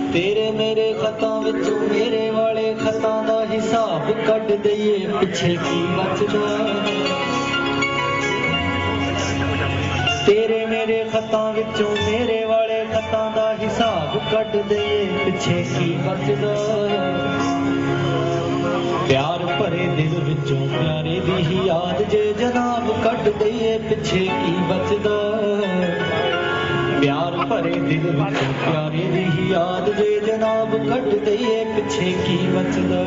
तेरे मेरे खतां विचों मेरे वाले खतां दा हिसाब कढ दईए पिछे की बचदा तेरे मेरे खतां विचों मेरे वाले खतां दा हिसाब कढ दईए पिछे की बचदा प्यार भरे दिल विचों प्यारे दी ही याद जे जनाब कढ दईए पिछे की बचदा प्यार भरे दिल विचों प्यारे दी ही याद जे जनाब कढ दईए पिछे की बचदा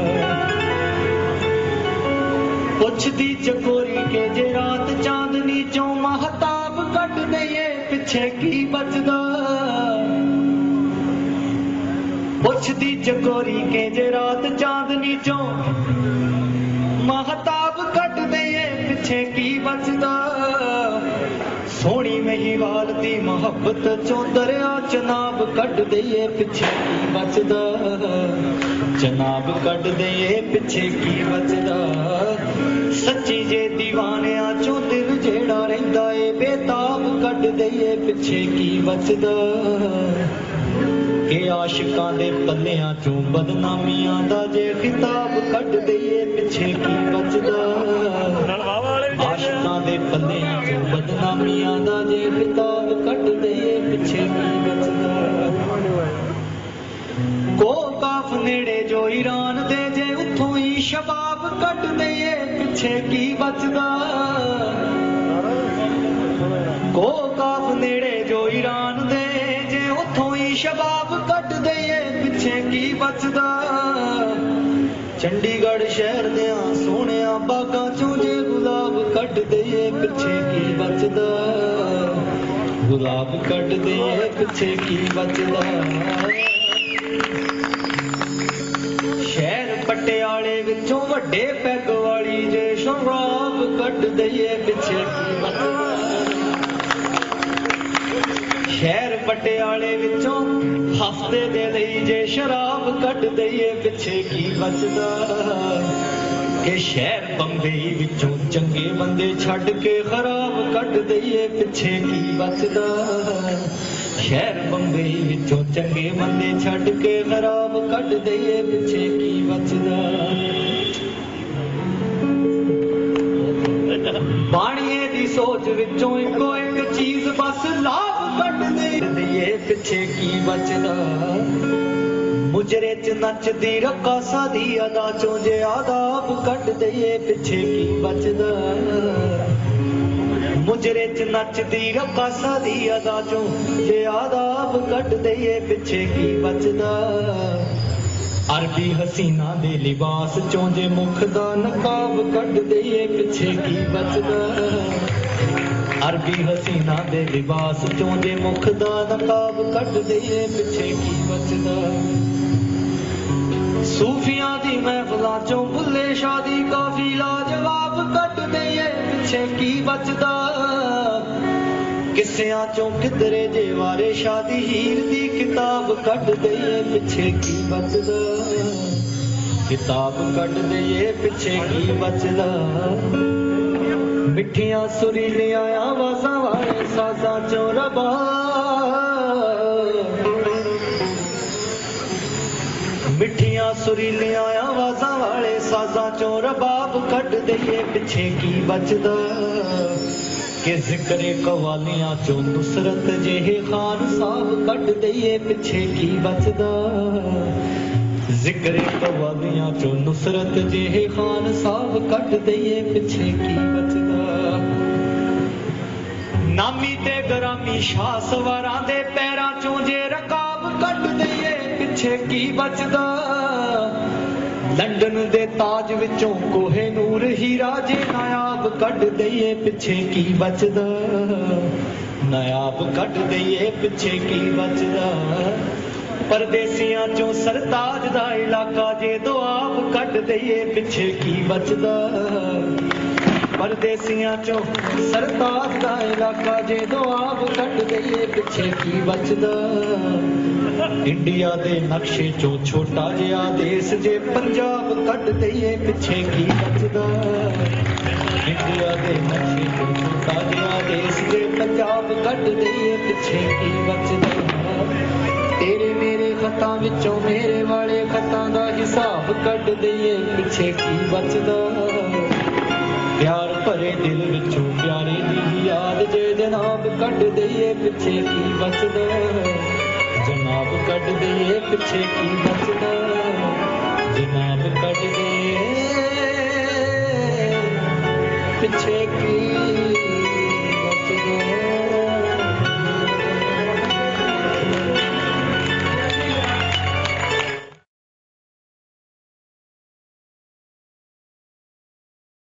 पुछदी चकोरी के जे रात चांदनी चों महताब कढ दईए पिछे की बचदा पुछदी चकोरी के जे रात चांदनी चों महताब कढ दईए पिछे की बचदा सोहनी महिवाल दी मोहब्बत चों दरिया चनाब कढ दईए पिछे की बचदा चनाब कढ दईए पिछे की बचदा सच्ची जे दीवानियां चों दिल जेड़ा रहिंदा ए बेताब कढ दईए पिछे की बचदा के आशिकां दे पल्लियां चों बदनामियां दा जे खिताब कढ दईए पिछे की बचदा आशिकां दे पल्लियां चों बदनामियां दा जे खिताब कढ दईए पिछे की बचदा को काफ नेड़े जो ईरान दे जे उत्थों ही शबाब कढ दईए पिछे की बचदा को काफ नेड़े जो ईरान दे जे उत्थों ही शबाब कढ दईए पिछे की बचदा चंडीगढ़ शहर दियां सोहणियां बागां चों जे गुलाब कढ दईए पिछे की बचदा गुलाब कढ दईए पिछे की बचदा शहर पटियाले विचों वड्डे पैग वाली जे शराब कढ दईए पिछे की बचदा शहर पटियाले विचों हफ्ते दे लई जे शराब कढ दईए पिछे की बचदा के शहर बंबई विचों चंगे बंदे छड्ड के खराब कढ दईए पिछे की बचदा शहर बंबई विचों चंगे बंदे छड्ड के खराब कढ दईए पिछे की बचदा बाणीए दी सोच विचों इको एक चीज बस लाभ कढ दईए पिछे की बचदा मुजरे च नचदी रकासा दी अदा चों जे आदाब कढ दईए पिछे की बचदा मुजरे च नचदी रकासा दी अदा चों जे आदाब कढ दईए पिछे की बचदा अरबी हसीना दे लिबास चों जे मुख दा नकाब कढ दईए पिछे की बचदा अरबी हसीना दे लिबास चों जे मुख दा नकाब कढ दईए पिछे की बचदा सूफियां दी महफिलां चों बुल्ले शाह दी काफिला जवाब कढ दईए पिछे की बचदा किस्सियां चों किधरे जे वारे शाह दी हीर दी किताब कढ दईए पिछे की बचदा किताब कढ दईए पिछे की बचदा मिठियां सुरीलियां आवाज़ां वाले साज़ां चों मिठियां सुरीलियां आवाज़ां वाले साज़ां चों रबाब कढ दईए पिछे की बचदा के जिक्रे कवालियां चों नुसरत जेहे खान साहब कढ दईए पिछे की बचदा जिक्रे कवालियां चों नुसरत जेहे खान साहब कढ दईए पिछे की बचदा नामी ते गरामी शाह सवारां दे पैरां चों जे रकाब कढ दईए पिछे की बचदा लंडन दे ताज विचों कोहे नूर हीरा जे नायाब कढ दईए पिछे की बचदा नायाब कढ दईए पिछे की बचदा परदेसियां चों सरताज दा इलाका जे दुआब कढ दईए पिछे की बचदा परदेसियां चों सरताज दा इलाका जे दुआब कढ दईए पिछे की बचदा इंडिया दे नक्शे चों छोटा जिहा देश जे पंजाब कढ दईए पिछे की बचदा इंडिया दे नक्शे चों छोटा जिहा देश जे पंजाब कढ दईए पिछे की बचदा तेरे मेरे ਖਤਾਂ ਵਿੱਚੋਂ ਮੇਰੇ ਵਾਲੇ ਖਤਾਂ ਦਾ ਹਿਸਾਬ ਕੱਢ ਦਈਏ ਪਿੱਛੇ ਕੀ ਬਚਦਾ ਪਿਆਰ ਭਰੇ ਦਿਲ ਵਿੱਚੋਂ ਪਿਆਰੇ ਦੀ ਯਾਦ ਜੇ ਜਨਾਬ ਕੱਢ ਦਈਏ ਪਿੱਛੇ ਕੀ ਬਚਦਾ ਜਨਾਬ ਕੱਢ ਦਈਏ ਪਿੱਛੇ ਕੀ ਬਚਦਾ ਜਨਾਬ ਕੱਢ ਦਈਏ ਪਿੱਛੇ